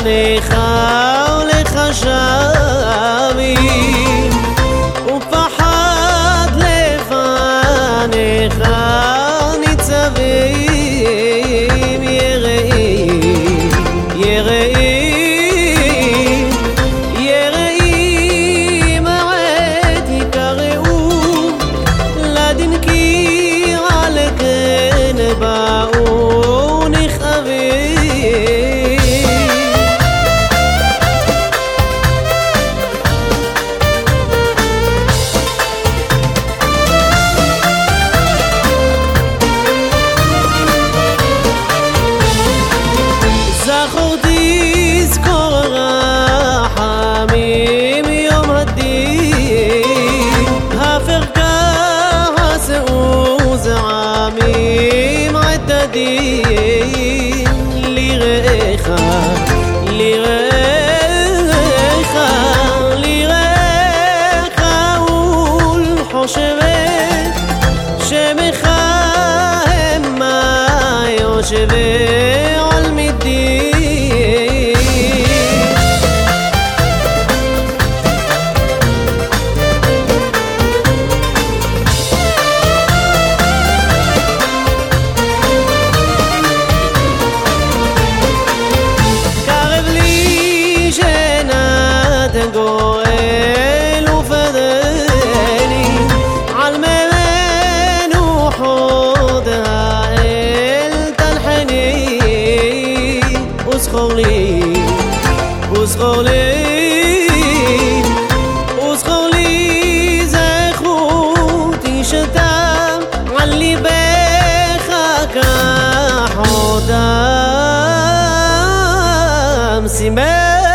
לך ולחשבים ופחד לפניך ניצבים יראים יראים יראים העת יקראו לדין כי על כן באו נכאבים זכור תזכור רחמים יום הדין הפר כעסו זעמים עתדין ליראך ליראך ליראך ולחושבת שמך המה יושבת על מדין קרב לי שנת גואל ופדני על ממנו חוד האל תנחני וזכור לי וזכור לי וזכור לי זכותי שתה על ליבך כחותם סימן